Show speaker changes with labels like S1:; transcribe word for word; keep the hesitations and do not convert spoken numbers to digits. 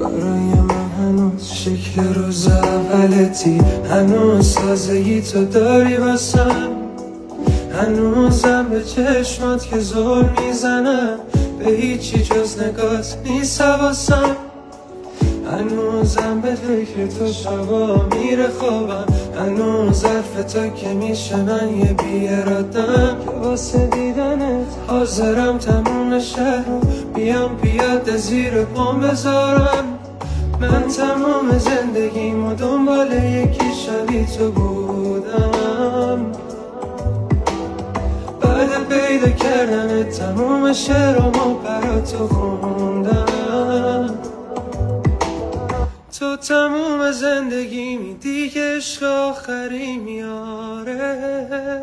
S1: برای من هنوز شکل روز اولتی، هنوز سازگی تو داری واسم، هنوزم به چشمات که زور میزنم، به هیچی جز نگات نیست حواسم، هنوزم به فکر تو شبا میره خوابم، هنوز حرف تو که میشه من یه بیارادم که واسه دیدنت حاضرم تموم شهر رو بیام پیاده زیر پام بذارم. من تمام زندگیمو دنبال یکی شبیه تو بودم، بعد پیدا کردن تموم شعرامو برا تو خوندم. تو تموم زندگیمی دیگه عشق آخری میاره.